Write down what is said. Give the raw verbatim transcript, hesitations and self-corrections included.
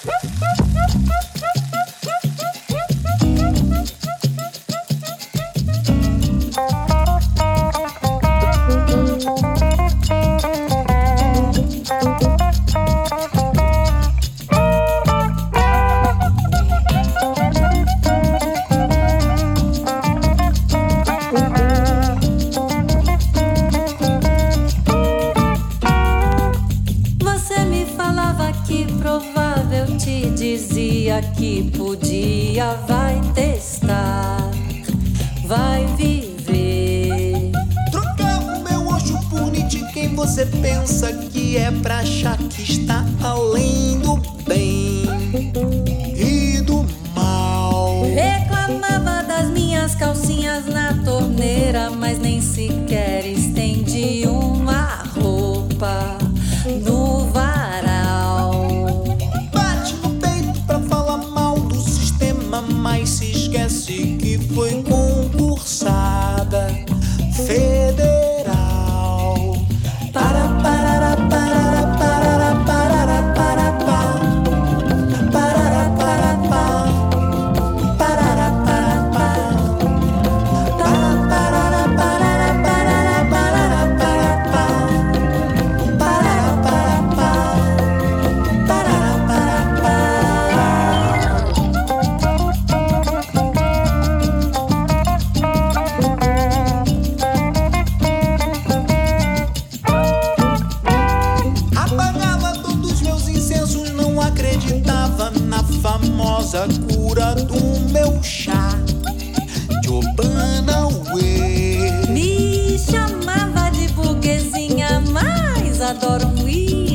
Que podia, vai testar, vai viver. Trocar o meu anjo por de quem você pensa que é pra achar que está além do bem e do mal. Reclamava das minhas calcinhas na torneira, mas nem sequer estendi uma roupa no varal. Mas se esquece que foi concursada federal. Para, para, para, para, para, para, para, para, para, para, famosa cura do meu chá de Obanauê. Me chamava de burguesinha, mas adoro um uísque.